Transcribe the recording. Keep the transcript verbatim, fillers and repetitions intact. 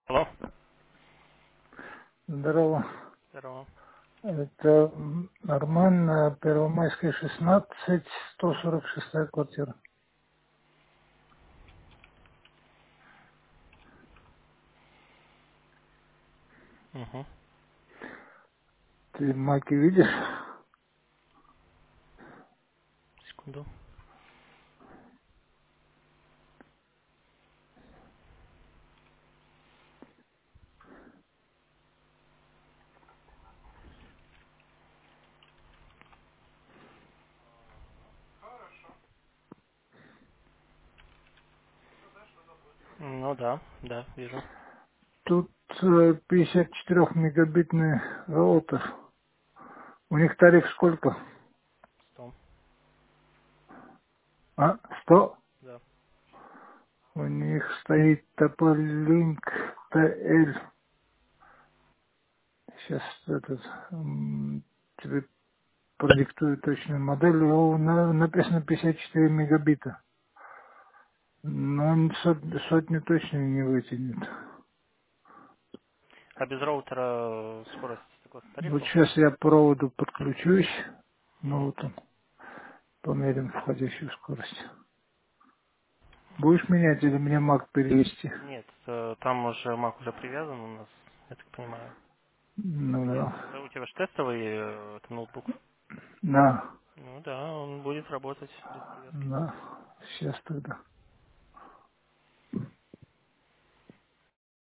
Алло. Здорово. Здорово. Это м, нормально. Первомайская шестнадцать, сто сорок шестая квартира. Угу. Ты маки видишь? Секунду. Ну да, да, вижу. Тут э, пятьдесят четыре мегабитный роутер. У них тариф сколько? Сто. А? Сто? Да. У них стоит Тополинк тэ эл. Сейчас этот м, тебе продиктую точную модель. О, на- написано пятьдесят четыре мегабита. Но он сот- сотню точно не вытянет. А без роутера э, скорость согласно Вот тарифу? сейчас я к проводу подключусь. Ну М. вот он. Померим входящую скорость. Будешь менять или мне Mac перевести? Нет, э, там уже Mac уже привязан у нас, я так понимаю. Ну Если да, да. у тебя же тестовый э, это ноутбук. Да. Ну да, он будет работать без привязки. Да. Сейчас тогда.